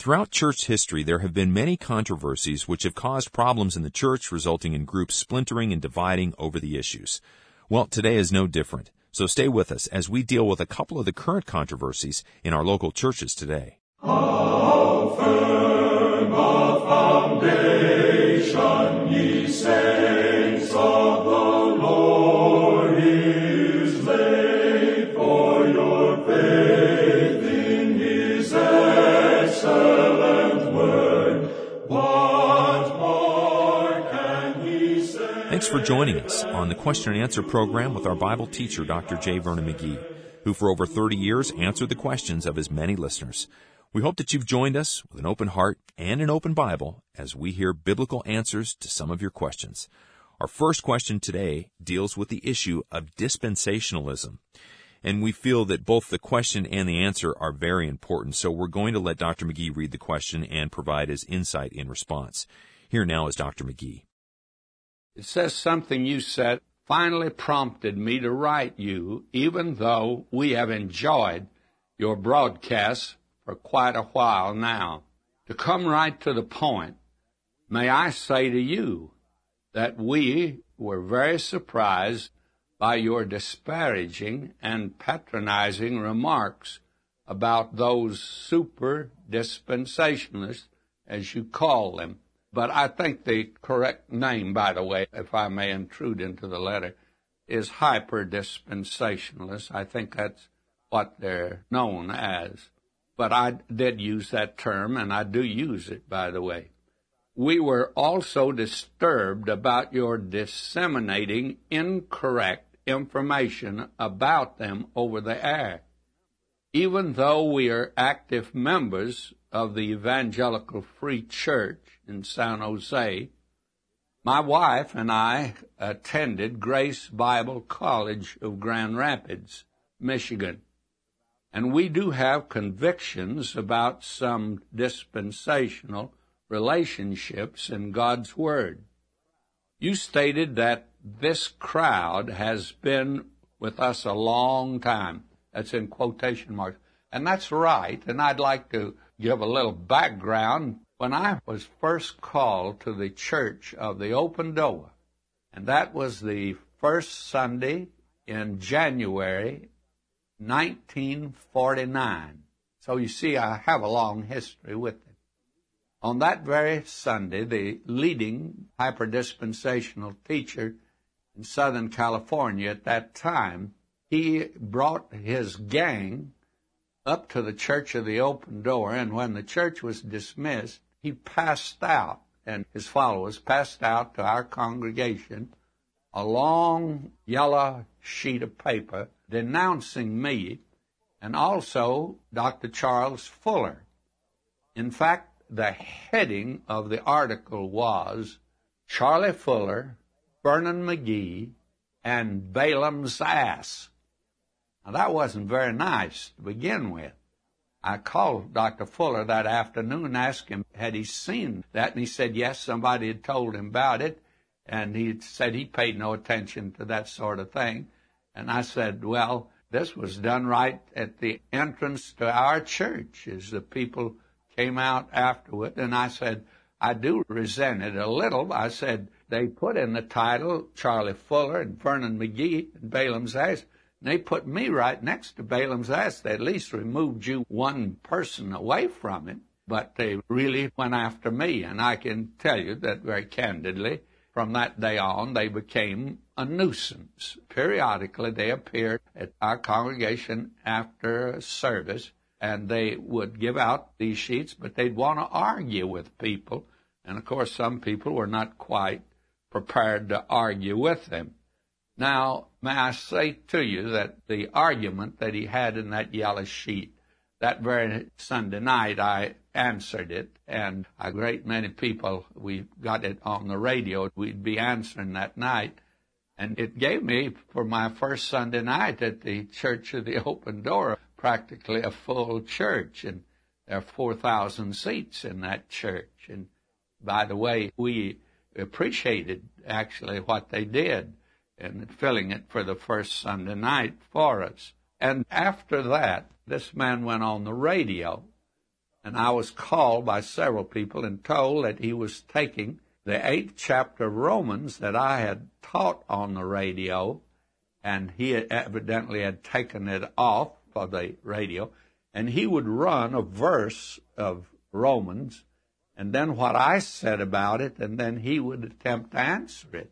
Throughout church history, there have been many controversies which have caused problems in the church, resulting in groups splintering and dividing over the issues. Well, today is no different, so stay with us as we deal with a couple of the current controversies in our local churches today. How firm a foundation, ye saints of the Lord, is laid for your faith in His excellent word. What more can He say? Thanks for joining us on the Question and Answer program with our Bible teacher, Dr. J. Vernon McGee, who for over 30 years answered the questions of his many listeners. We hope that you've joined us with an open heart and an open Bible as we hear biblical answers to some of your questions. Our first question today deals with the issue of dispensationalism. And we feel that both the question and the answer are very important, so we're going to let Dr. McGee read the question and provide his insight in response. Here now is Dr. McGee. It says something you said finally prompted me to write you, even though we have enjoyed your broadcasts for quite a while now. To come right to the point, may I say to you that we were very surprised by your disparaging and patronizing remarks about those super dispensationalists, as you call them. But I think the correct name, by the way, if I may intrude into the letter, is hyper-dispensationalists. I think that's what they're known as. But I did use that term, and I do use it, by the way. We were also disturbed about your disseminating incorrect information about them over the air. Even though we are active members of the Evangelical Free Church in San Jose, my wife and I attended Grace Bible College of Grand Rapids, Michigan. And we do have convictions about some dispensational relationships in God's Word. You stated that this crowd has been with us a long time. That's in quotation marks. And that's right, and I'd like to give a little background. When I was first called to the Church of the Open Door, and that was the first Sunday in January 1949. So you see, I have a long history with it. On that very Sunday, the leading hyperdispensational teacher in Southern California at that time, he brought his gang up to the Church of the Open Door, and when the church was dismissed, he passed out, and his followers passed out to our congregation a long yellow sheet of paper denouncing me and also Dr. Charles Fuller. In fact, the heading of the article was Charlie Fuller, Vernon McGee, and Balaam's Ass. Now, that wasn't very nice to begin with. I called Dr. Fuller that afternoon and asked him, had he seen that? And he said, yes, somebody had told him about it. And he said he paid no attention to that sort of thing. And I said, well, this was done right at the entrance to our church as the people came out afterward. And I said, I do resent it a little. I said, they put in the title Charlie Fuller and Vernon McGee and Balaam's Ass. And they put me right next to Balaam's Ass. They at least removed you one person away from it. But they really went after me. And I can tell you that very candidly, from that day on, they became a nuisance. Periodically, they appeared at our congregation after a service, and they would give out these sheets, but they'd want to argue with people. And, of course, some people were not quite prepared to argue with them. Now, may I say to you that the argument that he had in that yellow sheet, that very Sunday night I answered it, and a great many people, we got it on the radio, we'd be answering that night. And it gave me, for my first Sunday night at the Church of the Open Door, practically a full church, and there are 4,000 seats in that church. And by the way, we appreciated actually what they did in filling it for the first Sunday night for us. And after that, this man went on the radio and I was called by several people and told that he was taking the 8th chapter of Romans that I had taught on the radio, and he evidently had taken it off of the radio, and he would run a verse of Romans, and then what I said about it, and then he would attempt to answer it.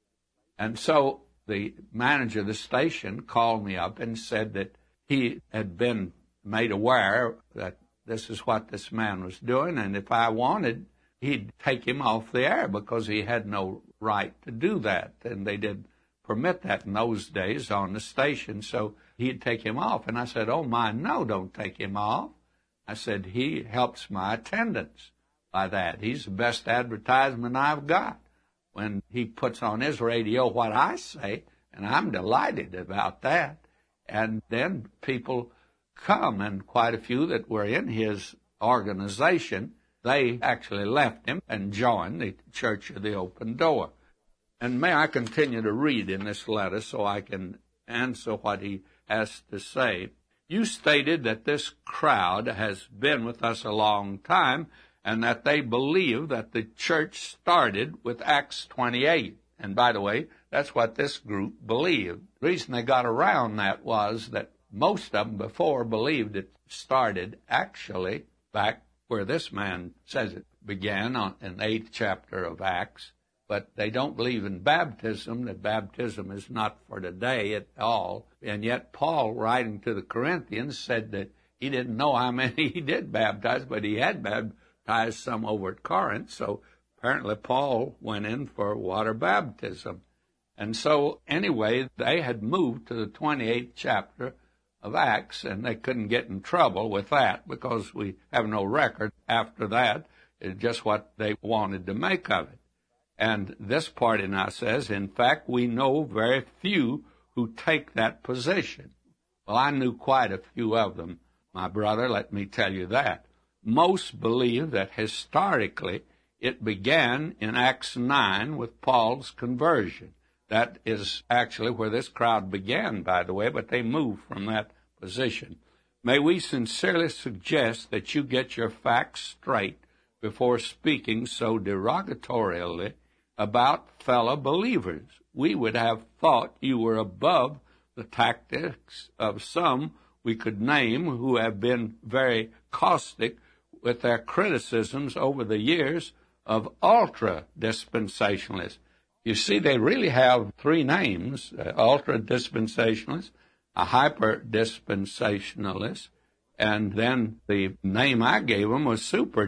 And so the manager of the station called me up and said that he had been made aware that this is what this man was doing, and if I wanted, he'd take him off the air because he had no right to do that, and they didn't permit that in those days on the station, so he'd take him off. And I said, oh my, no, don't take him off. I said, he helps my attendance by that. He's the best advertisement I've got when he puts on his radio what I say, and I'm delighted about that. And then people come, and quite a few that were in his organization, they actually left him and joined the Church of the Open Door. And may I continue to read in this letter so I can answer what he has to say. You stated that this crowd has been with us a long time and that they believe that the church started with Acts 28. And by the way, that's what this group believed. The reason they got around that was that most of them before believed it started actually back where this man says it began in the 8th chapter of Acts. But they don't believe in baptism, that baptism is not for today at all. And yet Paul, writing to the Corinthians, said that he didn't know how many he did baptize, but he had baptized some over at Corinth. So apparently Paul went in for water baptism. And so anyway, they had moved to the 28th chapter of Acts, and they couldn't get in trouble with that because we have no record after that. It's just what they wanted to make of it. And this party now says, in fact, we know very few who take that position. Well, I knew quite a few of them, my brother, let me tell you that. Most believe that historically it began in Acts 9 with Paul's conversion. That is actually where this crowd began, by the way, but they moved from that position. May we sincerely suggest that you get your facts straight before speaking so derogatorily about fellow believers. We would have thought you were above the tactics of some we could name who have been very caustic with their criticisms over the years of ultra-dispensationalists. You see, they really have three names, ultra-dispensationalists, a hyper-dispensationalist, and then the name I gave them was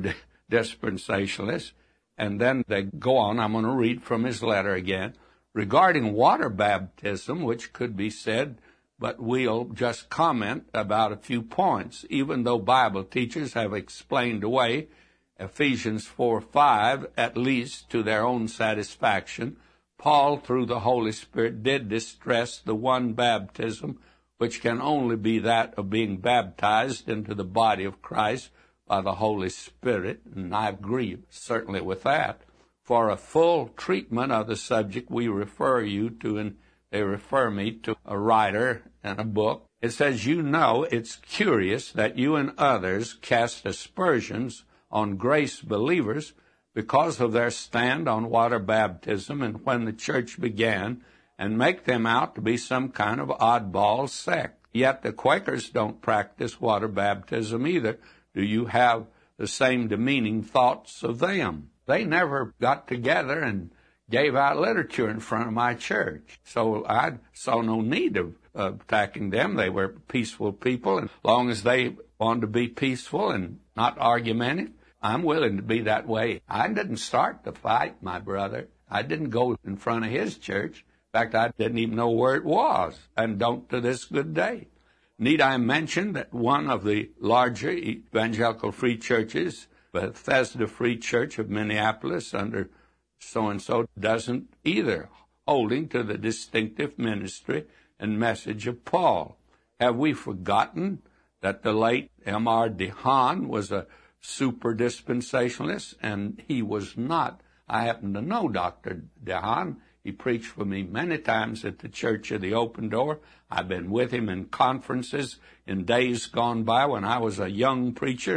super-dispensationalist. And then they go on, I'm going to read from his letter again, regarding water baptism, which could be said, but we'll just comment about a few points, even though Bible teachers have explained away Ephesians 4:5, at least to their own satisfaction. Paul, through the Holy Spirit, did distress the one baptism, which can only be that of being baptized into the body of Christ by the Holy Spirit, and I agree certainly with that. For a full treatment of the subject, we refer you to, and they refer me to a writer and a book. It says, you know, it's curious that you and others cast aspersions on grace believers because of their stand on water baptism and when the church began, and make them out to be some kind of oddball sect. Yet the Quakers don't practice water baptism either. Do you have the same demeaning thoughts of them? They never got together and gave out literature in front of my church. So I saw no need of attacking them. They were peaceful people, and as long as they wanted to be peaceful and not argumentative, I'm willing to be that way. I didn't start the fight, my brother. I didn't go in front of his church. In fact, I didn't even know where it was, and don't to this good day. Need I mention that one of the larger evangelical free churches, Bethesda Free Church of Minneapolis, under so-and-so, doesn't either, holding to the distinctive ministry and message of Paul. Have we forgotten that the late M.R. DeHaan was a super dispensationalist? And he was not. I happen to know Dr. DeHaan. He preached for me many times at the Church of the Open Door. I've been with him in conferences in days gone by when I was a young preacher,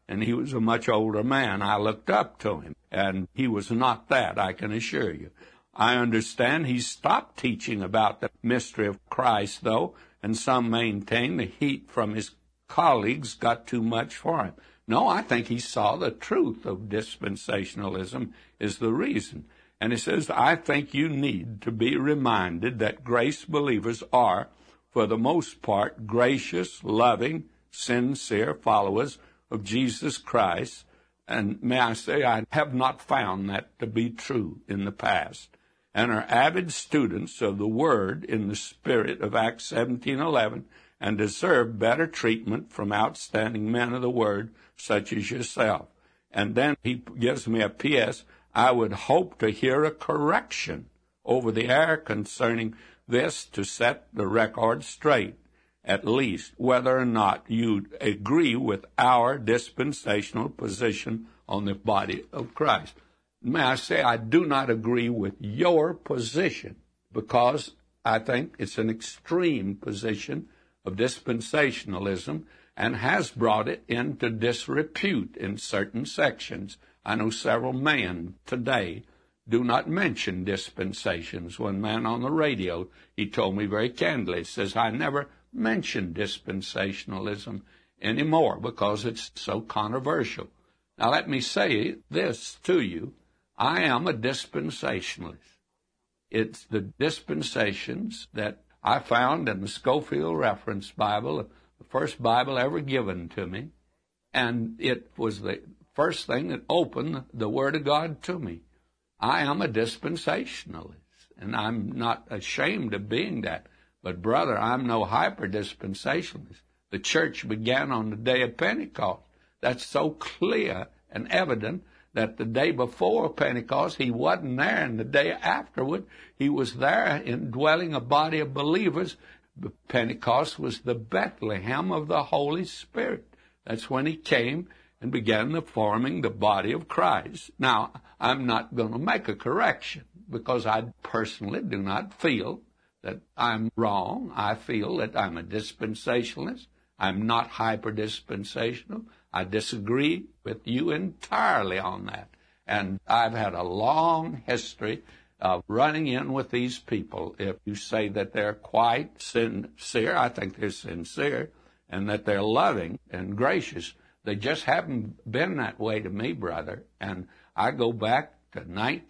and he was a much older man. I looked up to him, and he was not that, I can assure you. I understand he stopped teaching about the mystery of Christ, though, and some maintain the heat from his colleagues got too much for him. No, I think he saw the truth of dispensationalism is the reason. And he says, I think you need to be reminded that grace believers are, for the most part, gracious, loving, sincere followers of Jesus Christ. And may I say, I have not found that to be true in the past, and are avid students of the Word in the spirit of Acts 17:11, and deserve better treatment from outstanding men of the Word, such as yourself. And then he gives me a P.S. I would hope to hear a correction over the air concerning this to set the record straight, at least whether or not you agree with our dispensational position on the body of Christ. May I say, I do not agree with your position, because I think it's an extreme position of dispensationalism and has brought it into disrepute in certain sections. I know several men today do not mention dispensations. One man on the radio, he told me very candidly, says, I never mention dispensationalism anymore because it's so controversial. Now let me say this to you. I am a dispensationalist. It's the dispensations that I found in the Scofield Reference Bible, the first Bible ever given to me, and it was the first thing that opened the Word of God to me. I am a dispensationalist, and I'm not ashamed of being that. But, brother, I'm no hyper-dispensationalist. The church began on the day of Pentecost. That's so clear and evident that the day before Pentecost, he wasn't there, and the day afterward, he was there indwelling a body of believers. Pentecost was the Bethlehem of the Holy Spirit. That's when he came and began the forming the body of Christ. Now, I'm not going to make a correction because I personally do not feel that I'm wrong. I feel that I'm a dispensationalist. I'm not hyper-dispensational. I disagree with you entirely on that. And I've had a long history of running in with these people. If you say that they're quite sincere, I think they're sincere, and that they're loving and gracious. They just haven't been that way to me, brother. And I go back to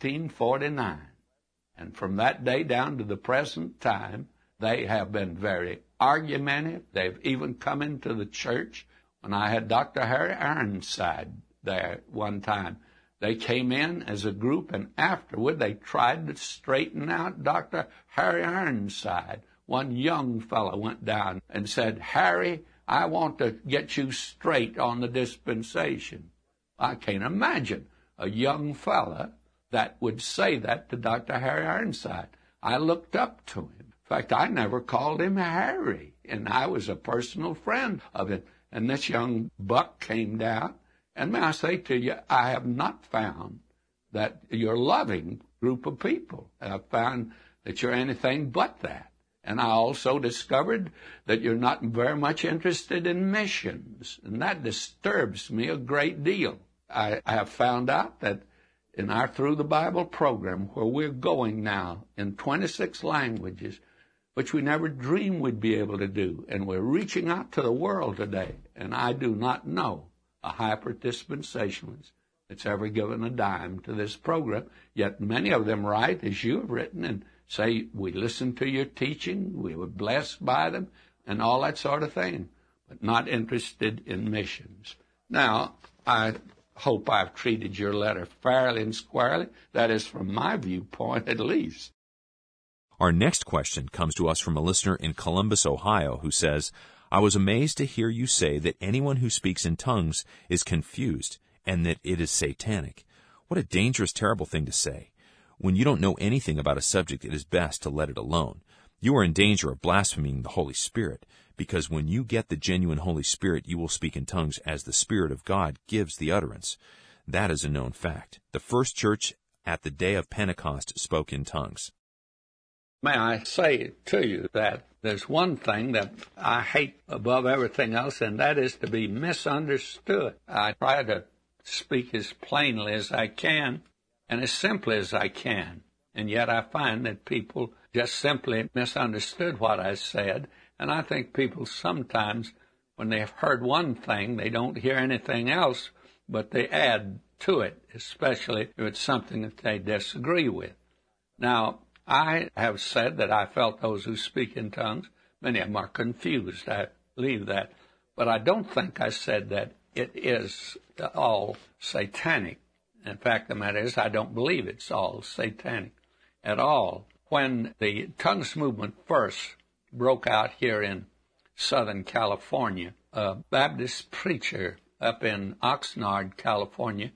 1949. And from that day down to the present time, they have been very argumentative. They've even come into the church. When I had Dr. Harry Ironside there one time, they came in as a group, and afterward they tried to straighten out Dr. Harry Ironside. One young fellow went down and said, Harry, I want to get you straight on the dispensation. I can't imagine a young fella that would say that to Dr. Harry Ironside. I looked up to him. In fact, I never called him Harry, and I was a personal friend of him. And this young buck came down, and may I say to you, I have not found that you're a loving group of people. I've found that you're anything but that. And I also discovered that you're not very much interested in missions, and that disturbs me a great deal. I have found out that in our Through the Bible program, where we're going now in 26 languages, which we never dreamed we'd be able to do, and we're reaching out to the world today, and I do not know a hyper-dispensationalist that's ever given a dime to this program, yet many of them write, as you have written, and say, we listened to your teaching, we were blessed by them, and all that sort of thing, but not interested in missions. Now, I hope I've treated your letter fairly and squarely. That is from my viewpoint, at least. Our next question comes to us from a listener in Columbus, Ohio, who says, I was amazed to hear you say that anyone who speaks in tongues is confused and that it is satanic. What a dangerous, terrible thing to say. When you don't know anything about a subject, it is best to let it alone. You are in danger of blaspheming the Holy Spirit, because when you get the genuine Holy Spirit, you will speak in tongues as the Spirit of God gives the utterance. That is a known fact. The first church at the day of Pentecost spoke in tongues. May I say to you that there's one thing that I hate above everything else, and that is to be misunderstood. I try to speak as plainly as I can and as simply as I can, and yet I find that people just simply misunderstood what I said, and I think people sometimes, when they've heard one thing, they don't hear anything else, but they add to it, especially if it's something that they disagree with. Now, I have said that I felt those who speak in tongues, many of them are confused. I believe that. But I don't think I said that it is all satanic. In fact, the matter is, I don't believe it's all satanic at all. When the tongues movement first broke out here in Southern California, a Baptist preacher up in Oxnard, California,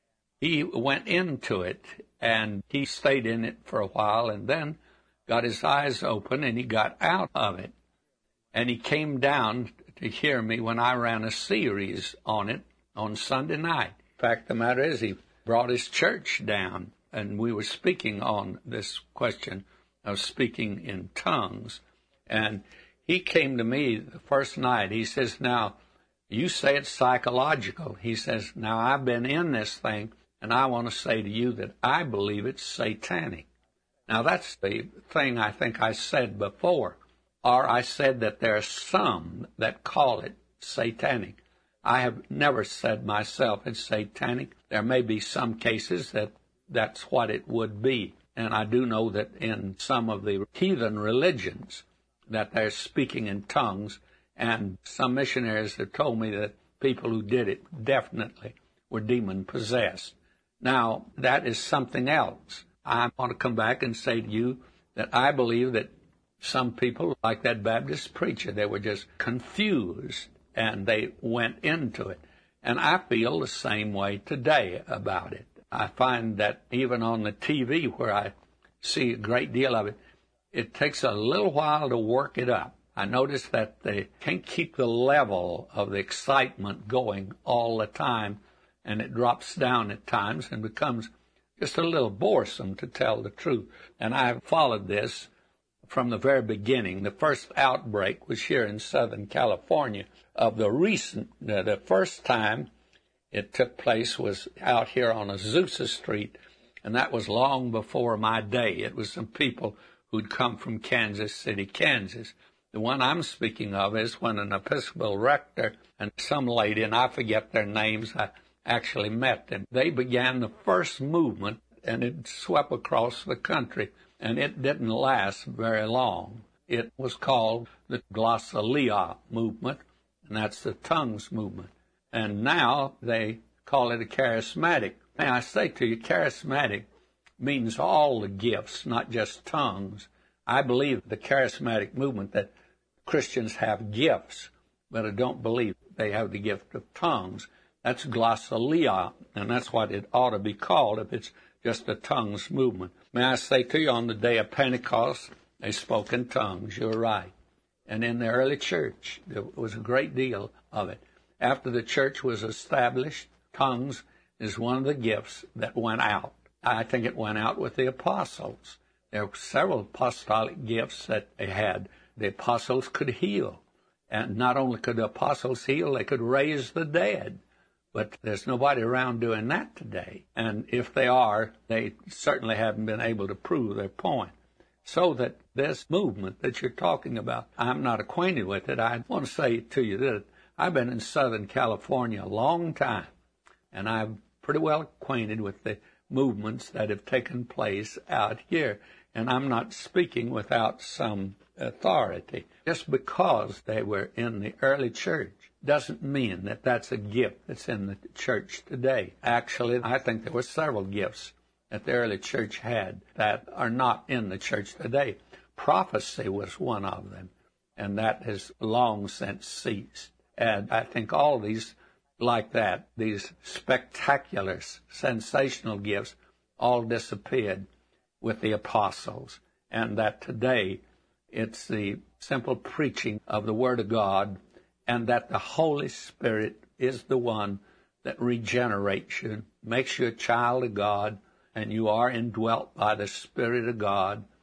he went into it, and he stayed in it for a while, and then got his eyes open, and he got out of it. And he came down to hear me when I ran a series on it on Sunday night. In fact, the matter is, he brought his church down, and we were speaking on this question of speaking in tongues. And he came to me the first night. He says, now, you say it's psychological. He says, now, I've been in this thing, and I want to say to you that I believe it's satanic. Now, that's the thing I think I said before. Or I said that there are some that call it satanic. I have never said myself it's satanic. There may be some cases that that's what it would be. And I do know that in some of the heathen religions that they're speaking in tongues, and some missionaries have told me that people who did it definitely were demon-possessed. Now, that is something else. I want to come back and say to you that I believe that some people, like that Baptist preacher, they were just confused, and they went into it. And I feel the same way today about it. I find that even on the TV, where I see a great deal of it, it takes a little while to work it up. I notice that they can't keep the level of the excitement going all the time, and it drops down at times and becomes just a little boresome, to tell the truth. And I've followed this from the very beginning. The first outbreak was here in Southern California of the first time it took place was out here on Azusa Street, and that was long before my day. It was some people who'd come from Kansas City, Kansas. The one I'm speaking of is when an Episcopal rector and some lady, and I forget their names, I actually met them. They began the first movement, and it swept across the country, and it didn't last very long. It was called the Glossolalia movement, and that's the tongues movement. And now they call it a charismatic. May I say to you, charismatic means all the gifts, not just tongues. I believe the charismatic movement that Christians have gifts, but I don't believe they have the gift of tongues. That's glossolalia, and that's what it ought to be called if it's just a tongues movement. May I say to you, on the day of Pentecost, they spoke in tongues. You're right. And in the early church, there was a great deal of it. After the church was established, tongues is one of the gifts that went out. I think it went out with the apostles. There were several apostolic gifts that they had. The apostles could heal. And not only could the apostles heal, they could raise the dead. But there's nobody around doing that today. And if they are, they certainly haven't been able to prove their point. So that this movement that you're talking about, I'm not acquainted with it. I want to say to you that I've been in Southern California a long time, and I'm pretty well acquainted with the movements that have taken place out here. And I'm not speaking without some authority. Just because they were in the early church doesn't mean that that's a gift that's in the church today. Actually, I think there were several gifts that the early church had that are not in the church today. Prophecy was one of them, and that has long since ceased. And I think all these like that, these spectacular, sensational gifts, all disappeared with the apostles, and that today it's the simple preaching of the Word of God, and that the Holy Spirit is the one that regenerates you, makes you a child of God, and you are indwelt by the Spirit of God,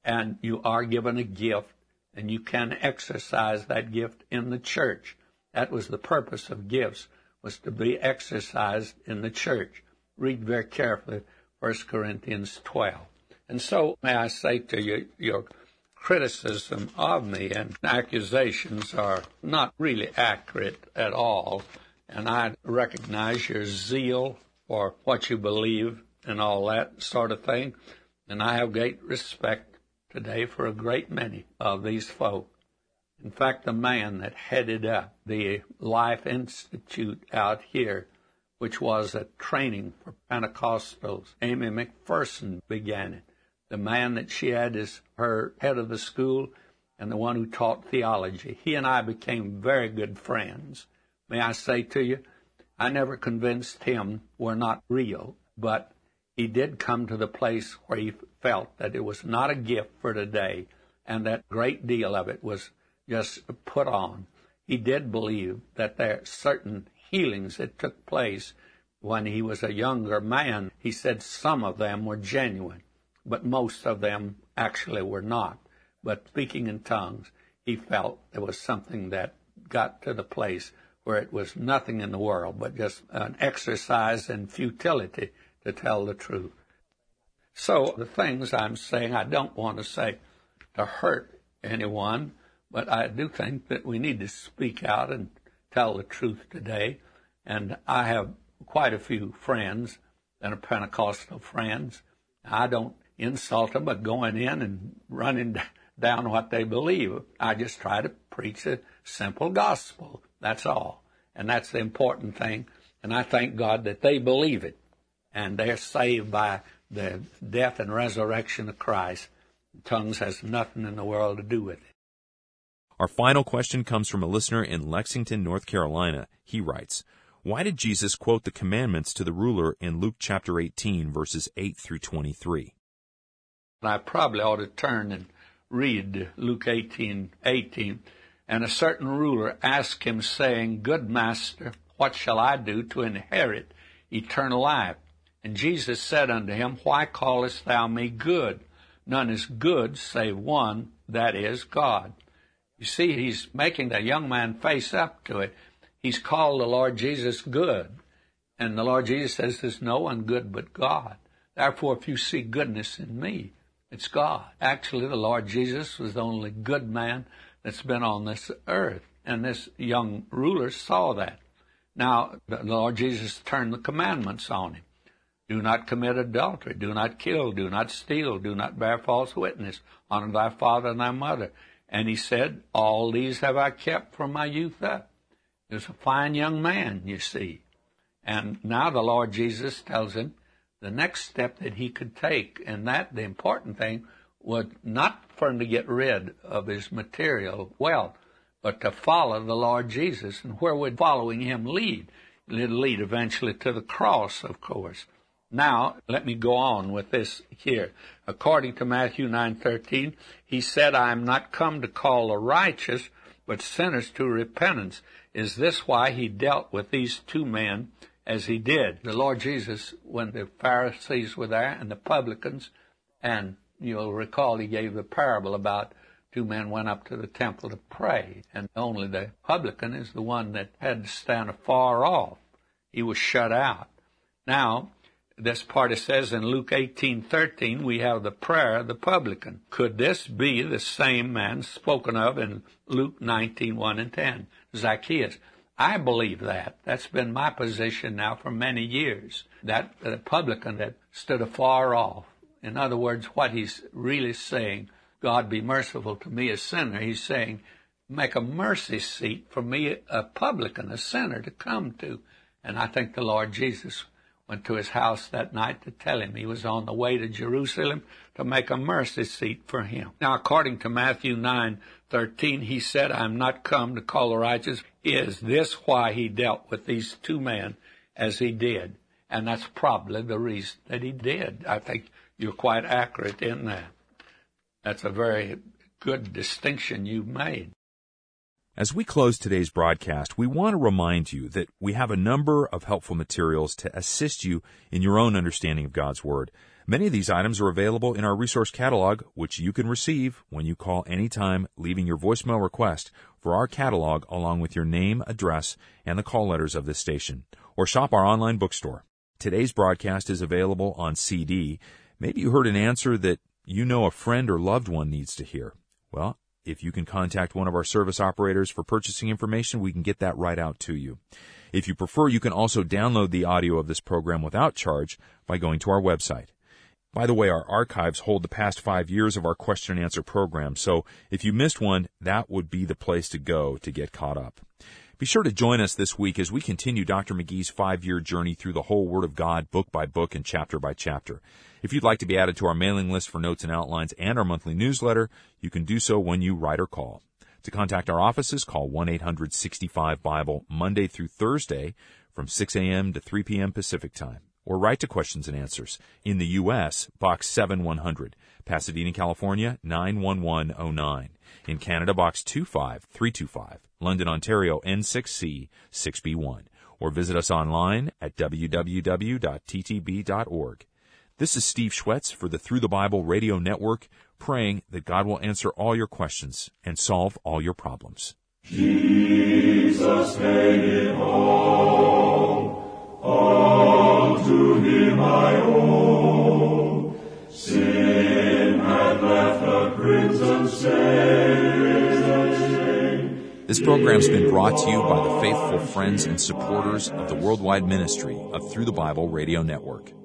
and you are given a gift, and you can exercise that gift in the church. That was the purpose of gifts, was to be exercised in the church. Read very carefully 1 Corinthians 12. And so, may I say to you, your criticism of me and accusations are not really accurate at all, and I recognize your zeal for what you believe and all that sort of thing, and I have great respect today for a great many of these folk. In fact, the man that headed up the Life Institute out here, which was a training for Pentecostals, Amy McPherson began it. The man that she had as her head of the school and the one who taught theology. He and I became very good friends. May I say to you, I never convinced him we're not real, but he did come to the place where he felt that it was not a gift for today, and that great deal of it was just put on. He did believe that there are certain healings that took place when he was a younger man. He said some of them were genuine, but most of them actually were not. But speaking in tongues, he felt there was something that got to the place where it was nothing in the world but just an exercise in futility to tell the truth. So the things I'm saying, I don't want to say to hurt anyone, but I do think that we need to speak out and tell the truth today. And I have quite a few friends that are Pentecostal friends. I don't insult them, but going in and running down what they believe. I just try to preach a simple gospel. That's all. And that's the important thing. And I thank God that they believe it. And they're saved by the death and resurrection of Christ. Tongues has nothing in the world to do with it. Our final question comes from a listener in Lexington, North Carolina. He writes, why did Jesus quote the commandments to the ruler in Luke chapter 18, verses 8 through 23? I probably ought to turn and read Luke 18:18. And a certain ruler asked him, saying, Good master, what shall I do to inherit eternal life? And Jesus said unto him, Why callest thou me good? None is good save one, that is God. You see, he's making the young man face up to it. He's called the Lord Jesus good. And the Lord Jesus says, there's no one good but God. Therefore, if you see goodness in me, it's God. Actually, the Lord Jesus was the only good man that's been on this earth. And this young ruler saw that. Now, the Lord Jesus turned the commandments on him. Do not commit adultery. Do not kill. Do not steal. Do not bear false witness. Honor thy father and thy mother. And he said, all these have I kept from my youth up. He was a fine young man, you see. And now the Lord Jesus tells him the next step that he could take, and that the important thing was not for him to get rid of his material wealth, but to follow the Lord Jesus. And where would following him lead? It'll lead eventually to the cross, of course. Now, let me go on with this here. According to Matthew 9:13, he said, I am not come to call the righteous, but sinners to repentance. Is this why he dealt with these two men as he did? The Lord Jesus, when the Pharisees were there and the publicans, and you'll recall he gave the parable about two men went up to the temple to pray, and only the publican is the one that had to stand afar off. He was shut out. Now, this part it says in Luke 18:13, we have the prayer of the publican. Could this be the same man spoken of in Luke 19:1 and 10, Zacchaeus? I believe that. That's been my position now for many years, that the publican that stood afar off. In other words, what he's really saying, God be merciful to me, a sinner. He's saying, make a mercy seat for me, a publican, a sinner, to come to. And I think the Lord Jesus went to his house that night to tell him he was on the way to Jerusalem to make a mercy seat for him. Now, according to Matthew 9:13, he said, I am not come to call the righteous. Is this why he dealt with these two men as he did? And that's probably the reason that he did. I think you're quite accurate in that. That's a very good distinction you've made. As we close today's broadcast, we want to remind you that we have a number of helpful materials to assist you in your own understanding of God's Word. Many of these items are available in our resource catalog, which you can receive when you call anytime, leaving your voicemail request for our catalog along with your name, address, and the call letters of this station, or shop our online bookstore. Today's broadcast is available on CD. Maybe you heard an answer that you know a friend or loved one needs to hear. Well, if you can contact one of our service operators for purchasing information, we can get that right out to you. If you prefer, you can also download the audio of this program without charge by going to our website. By the way, our archives hold the past 5 years of our question and answer program, so if you missed one, that would be the place to go to get caught up. Be sure to join us this week as we continue Dr. McGee's 5-year journey through the whole Word of God, book by book and chapter by chapter. If you'd like to be added to our mailing list for notes and outlines and our monthly newsletter, you can do so when you write or call. To contact our offices, call 1-800-65-BIBLE Monday through Thursday from 6 a.m. to 3 p.m. Pacific Time. Or write to Questions and Answers. In the U.S., Box 7100, Pasadena, California, 91109. In Canada, Box 25325, London, Ontario, N6C 6B1. Or visit us online at www.ttb.org. This is Steve Schwetz for the Through the Bible Radio Network, praying that God will answer all your questions and solve all your problems. Jesus made it all. All to Him I owe. Sin had left a crimson stain. This program's been brought to you by the faithful friends and supporters of the worldwide ministry of Through the Bible Radio Network.